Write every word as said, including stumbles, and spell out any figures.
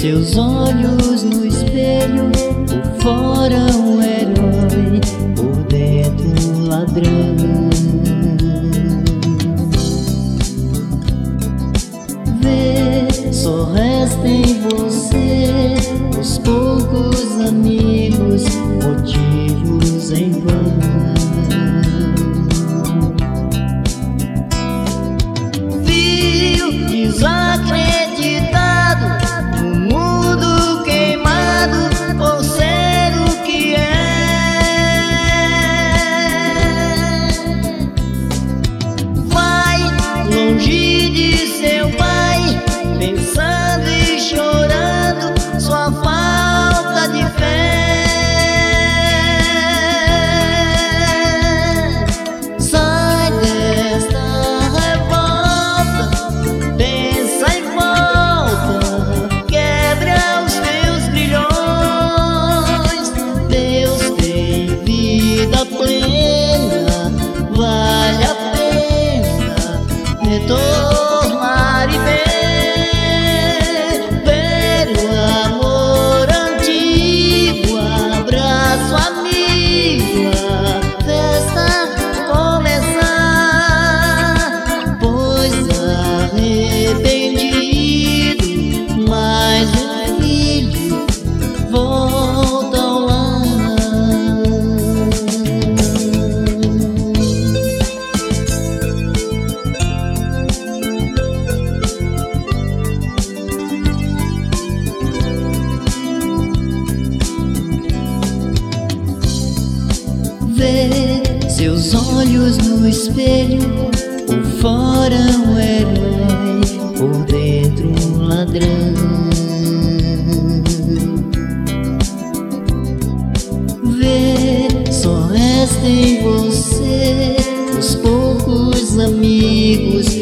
seus olhos no espelho, por fora um herói, por dentro um ladrão. Vê, só resta em você os poucos amigos, motivos em vão. Viu, desacreditado, no mundo queimado por ser o que é. Vai longe de seu pai, pensando e chorando sua falta de fé. Sai desta revolta, pensa em volta, quebra os teus grilhões. Deus tem vida plena, vale a pena retornar e ver. Vê, seus olhos no espelho, por fora um herói, por dentro um ladrão. Vê, só resta em você os poucos amigos,